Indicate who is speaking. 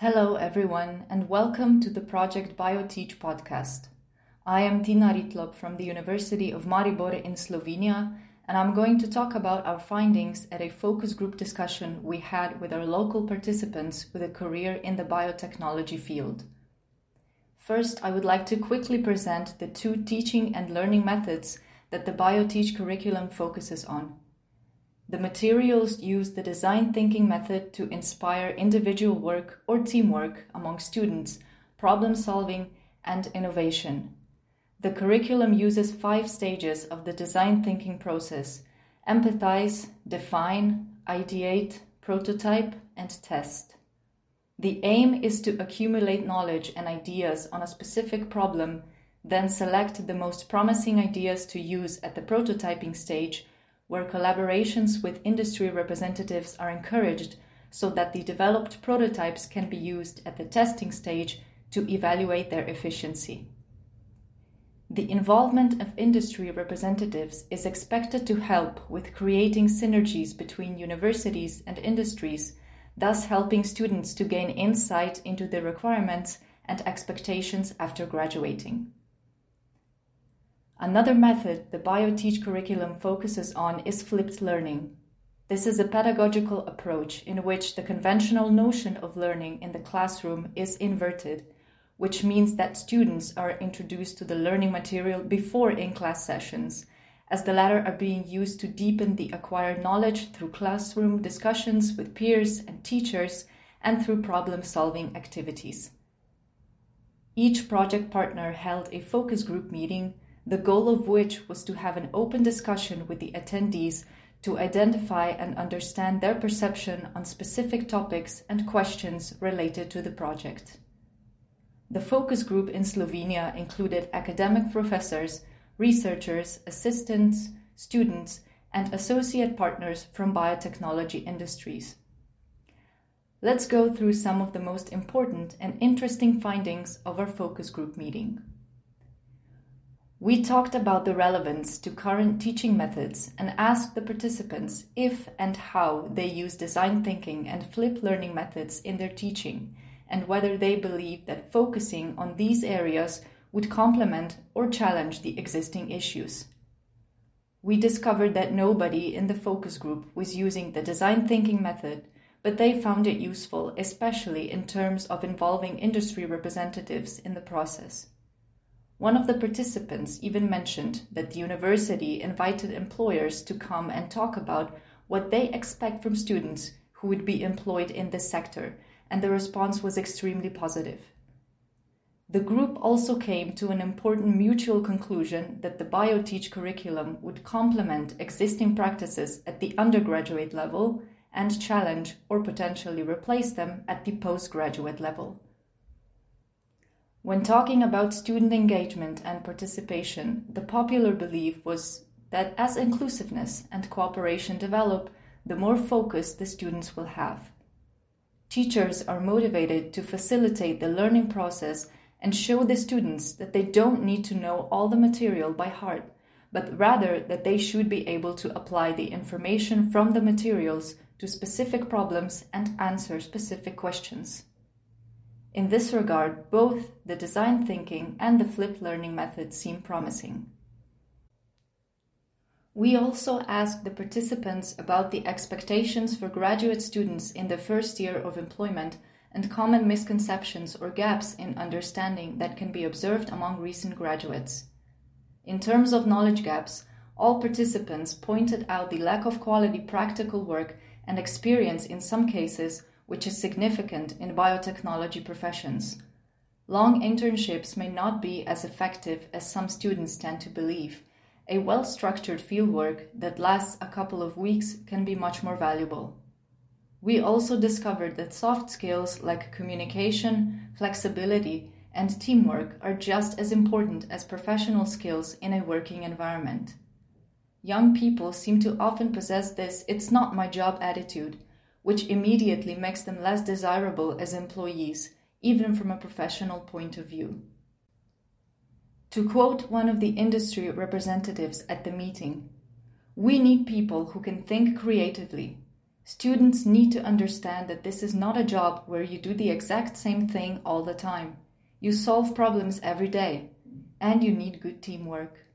Speaker 1: Hello everyone and welcome to the Project BioTeach podcast. I am Tina Ritlop from the University of Maribor in Slovenia, and I'm going to talk about our findings at a focus group discussion we had with our local participants with a career in the biotechnology field. First, I would like to quickly present the two teaching and learning methods that the BioTeach curriculum focuses on. The materials use the design thinking method to inspire individual work or teamwork among students, problem solving, and innovation. The curriculum uses 5 stages of the design thinking process: empathize, define, ideate, prototype, and test. The aim is to accumulate knowledge and ideas on a specific problem, then select the most promising ideas to use at the prototyping stage, where collaborations with industry representatives are encouraged so that the developed prototypes can be used at the testing stage to evaluate their efficiency. The involvement of industry representatives is expected to help with creating synergies between universities and industries, thus helping students to gain insight into the requirements and expectations after graduating. Another method the BioTeach curriculum focuses on is flipped learning. This is a pedagogical approach in which the conventional notion of learning in the classroom is inverted, which means that students are introduced to the learning material before in-class sessions, as the latter are being used to deepen the acquired knowledge through classroom discussions with peers and teachers and through problem-solving activities. Each project partner held a focus group meeting, the goal of which was to have an open discussion with the attendees to identify and understand their perception on specific topics and questions related to the project. The focus group in Slovenia included academic professors, researchers, assistants, students, and associate partners from biotechnology industries. Let's go through some of the most important and interesting findings of our focus group meeting. We talked about the relevance to current teaching methods and asked the participants if and how they use design thinking and flipped learning methods in their teaching, and whether they believe that focusing on these areas would complement or challenge the existing issues. We discovered that nobody in the focus group was using the design thinking method, but they found it useful, especially in terms of involving industry representatives in the process. One of the participants even mentioned that the university invited employers to come and talk about what they expect from students who would be employed in this sector, and the response was extremely positive. The group also came to an important mutual conclusion that the BioTeach curriculum would complement existing practices at the undergraduate level and challenge or potentially replace them at the postgraduate level. When talking about student engagement and participation, the popular belief was that as inclusiveness and cooperation develop, the more focus the students will have. Teachers are motivated to facilitate the learning process and show the students that they don't need to know all the material by heart, but rather that they should be able to apply the information from the materials to specific problems and answer specific questions. In this regard, both the design thinking and the flipped learning method seem promising. We also asked the participants about the expectations for graduate students in the first year of employment and common misconceptions or gaps in understanding that can be observed among recent graduates. In terms of knowledge gaps, all participants pointed out the lack of quality practical work and experience in some cases, which is significant in biotechnology professions. Long internships may not be as effective as some students tend to believe. A well-structured fieldwork that lasts a couple of weeks can be much more valuable. We also discovered that soft skills like communication, flexibility, and teamwork are just as important as professional skills in a working environment. Young people seem to often possess this "it's not my job" attitude, which immediately makes them less desirable as employees, even from a professional point of view. To quote one of the industry representatives at the meeting, "We need people who can think creatively. Students need to understand that this is not a job where you do the exact same thing all the time. You solve problems every day, and you need good teamwork.